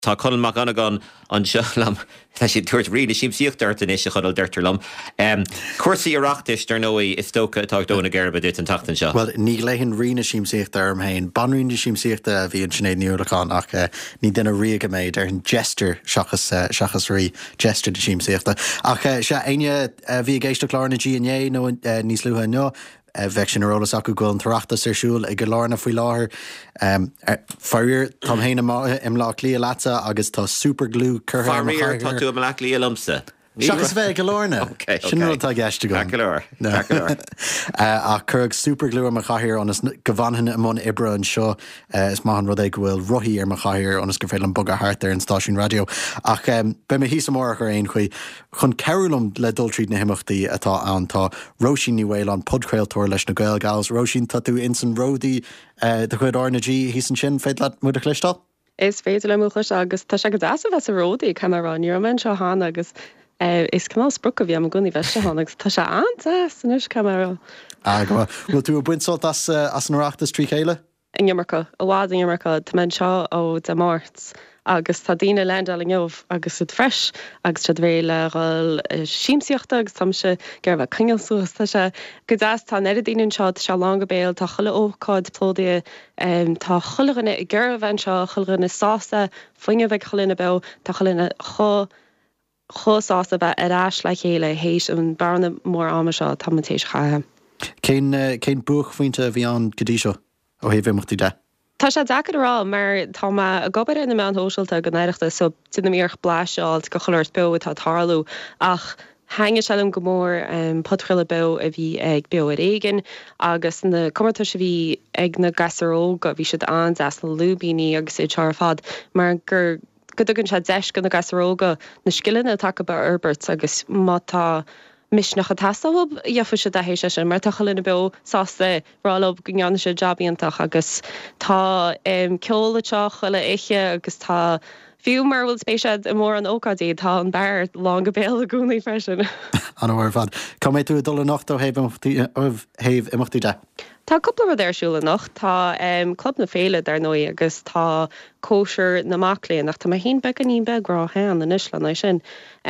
Tá chun mac anagan an selam tá sé tuairt riine sim síochtart in is chudal deirtarlam. Cuasaí arachtas dar nóí is tócha tá dóna ggéirbe dit an tatan seo. Well, ní leihann riine sim síocht arm hain. Banríine sim síochta a bhí an sinnéad níolachán ach ní duna riaga méid ar an jester seachas rí jester de sim síochta. Ach se aine bhí géiste chlána G&A nó níos luútha nó. Bheith sin arolalas acu goil an tarachtas ar siúil ag go lána faoi láthair. Farir tá héine im lá lí láta agus tá superglú curtha. Farir tá tú am lá lí lumsa. Seachas bheith go lána. Sin tá gceiste go. A churg superglú ar mar chathir anas go bhanhanna am ibre an seo is maithan rud ag bhfuil ruthí ar mar chathir anas go féil an bug a thart ar an stáisiún radio. Ach be me híos amórach ar aon chuoi chun ceirlumm le dul tríd na himachtaí atá an tá Róisín ní bhfuil an podcréaltóir leis na Gael Gals. Róisín tá tú insan ródaí de chuid RNG híos an sin féad le muid a chlistal? Is féidir le múchas agus tá se go dása bheits a ródaí camerarán Níorman seo hána agus is canál spruc a bhí am gúnaí bheiste hánagus tá se an san is camera. Bhfuil tú a buinsáil as an reachtas trí chéile? In Iormarca, a bhád in Iormarca, tá man seo ó de Márts agus tá daoine lendal in Jobh agus ud freis agus tre bhé le gáil síimsíochta agus tam se ggéirbh cingilsúas tá se go dáas tá nead daoine seo se lá go béal tá chuile ócáid plódaí tá chuileganna i ggéirbh an seo chuileganna sásta foiine bheith chulinna be tá chulinna chosáasta bheith arás le chéile hééis an barna mór ama seo tamtééis chathe. Cén buach faointe bhí an godí seo ó hé bhimachtaí de? Tá sé dachar rá mar tá a gobar in na hóisiilta go neireachta so tinna míoch bláiseáil go choirt be tá tarlú ach henge sellum gomór potrile be a bhí ag be a réigen agus na commarta se bhí ag na gasaróga bhí siad an as na lúbíní agus é tear fad mar gur godugann se deis go na gasaróga na skillinna take ba Herbert agus mátá misneach a tastalb jafu se a hééis sin mar tá cholinn be sásta rálob gonne se jobíantach agus tá ceolateach chuile éiche agus tá fiú mar bhfuil spéisiad i mór an ócadí tá an bear lá go béal a gúnaí freisin. An bhar fad. Cá méid tú dul nacht ó héh imachtaí de? Tá coppla d'éirsúla nach tá club na féile dar nói agus tá kosher na macléon nach tá hén be ní be grá hen an Island sin.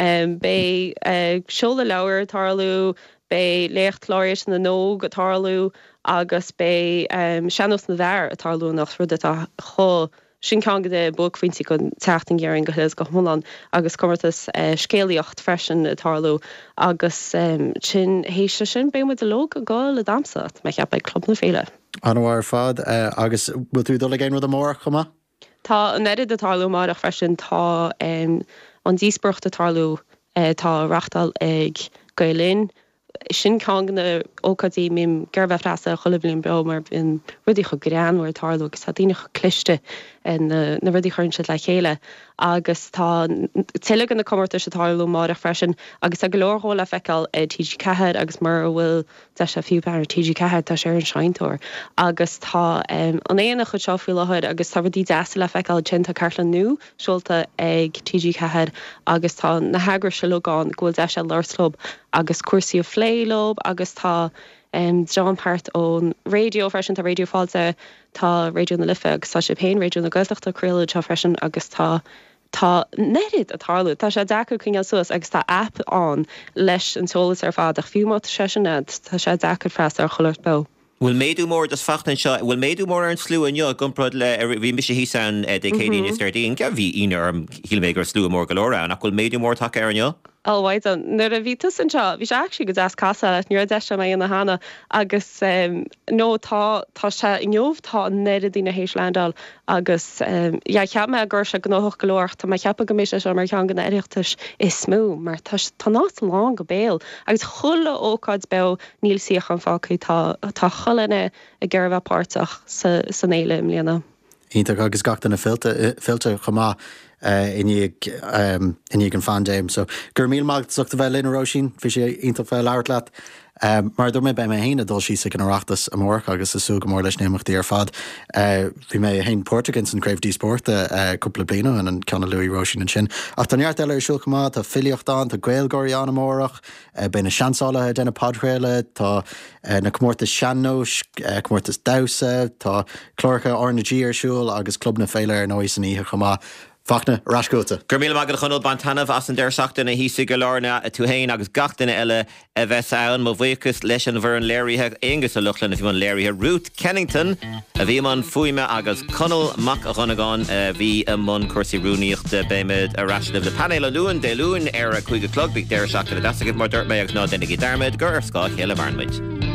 Bei seola leabhar tarlú, bei léchtláiris na nóg a tarlú agus bei seanos na bhar a tarlú nach rud a cho sin can de bogfuintí go teachtain gearing go go Holland agus commartas scéalaocht freisin a tarlú agus sin héise sin be mu de lo a gáil a damsat me cheap club na féile. An bhar fad agus bhfuil tú dul géin rud amór chuma? Tá an neidir a tarlú marach freisin tá an díosbrucht a tarlú tá rachtal ag Gaelin sin can na ócadí mím ggéirbh frasa cholablin be mar in rudí chu granhir tarlú agus tá daine chu cliste na rudí chun si le chéile agus tá tiile an na commarta se tarlú mar freisin agus a golóirhóla feicáil TG Cehead agus mar bhfuil de se fiú bear TG Cehead tá sé an seinintúir agus tá an éana chu seofiú lehuiid agus tá rudí deasa le feicáil tinta cartlan nu seolta ag TG Cehead agus tá na heagra se leáin ghfuil de se lirslób agus cuasaí a phléilob agus tá John Part ón radio freisin tá radio fáilte tá radio na lifa agus tá sé pein radio na gaiachta cruúla tá freisin agus tá nerid a tarlú tá sé dacu cíneal suas agus tá app an leis an solas ar fád a fiúmát seisiad tá sé dacu freis ar cholirt be. Bhfuil méadú mór das fachtain seo bhfuil méadú mór an slú an jo gomprod le bhí mis hí san decédín is dardín ce bhí inar am hímégur slú mór golóra nach bhfuil méadú mór take ar an jo? Alwaid an nuair a bhí tusan seo, bhí sé actually go deas casa le nuair de se mé na hána agus nó tá se in Jobh tá nead dína hééis Landal agus cheap me gur se gnáth golóir tá cheappa go mééis se mar chean gan éireachtas is smú mar tá ná lá go béal agus chulla ócáid be níl siach an fácaí tá cholanne a ggéirbh páirteach san éile im líana. Ínta agus gachtain na filter chumá inig an fan James so gur míl mag suchta bheith lin Róisín fi sé ínta fel leir leat mar dú mé be mé héine dul sí an arachtas amór agus is sú go mór leis néachtaí ar fad bhí mé héin Portugans an Craibh Sport cúpla blina an ceanna Louis Róisín an sin ach tá neart eile siúil chumá tá filiochtán tá gailgóirí an amórach be na seanála denna padréile tá na cummórtas seanós cummórtas dasa tá chlóracha RNG arsúil agus club na féile ar nóis san ihe chumá Fachna rascóta. Gurmíle magad chunul bantanamh as an deir seachtain na hísa go lárna a túhéin agus gachtainna eile a bheits ann mo bhuichas leis an bhar an léirithe agus a luchlan a bhí man léirithe Ruth Kennington a bhí man fuime agus conal mac a chunagáin bhí a mun cuasaí rúníocht béimiid a raisnamh le panéile luúin de luúin ar a chuige clog bíag deir seachtain a dasagad mar dúirt méid ná dennig darmid gur scá chéile marnmuid.